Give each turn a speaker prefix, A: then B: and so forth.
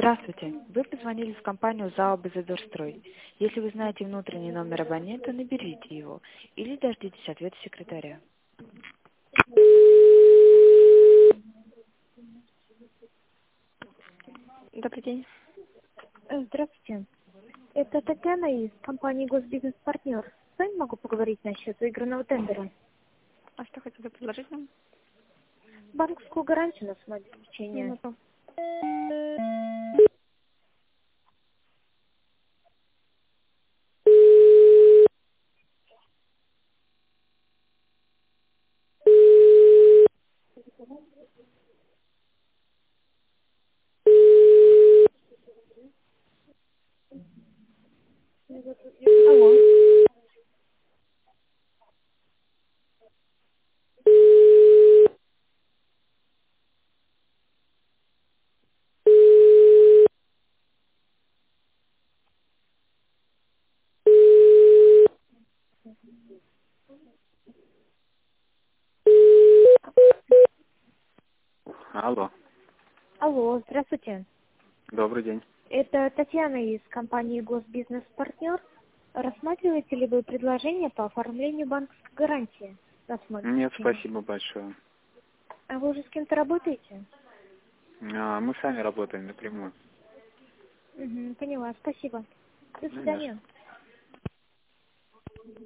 A: Здравствуйте. Вы позвонили в компанию ЗАО «Базадорстрой». Если вы знаете внутренний номер абонента, наберите его или дождитесь ответа секретаря.
B: Добрый день.
C: Здравствуйте. Это Татьяна из компании «Госбизнес-партнер». С вами могу поговорить насчет выигранного тендера.
B: А что хотите предложить нам?
C: Банковскую гарантию на самообеспечение.
B: Минуту.
C: Алло.
D: Алло,
C: Алло, здравствуйте.
D: добрый день.
C: Это Татьяна из компании «Госбизнес-партнер». Рассматриваете ли вы предложение по оформлению банковской гарантии на
D: Нет,
C: самообеспечение?
D: спасибо большое.
C: А вы уже с кем-то работаете?
D: Мы сами работаем напрямую.
C: Поняла, спасибо. До
D: Ну, не за что.
C: свидания.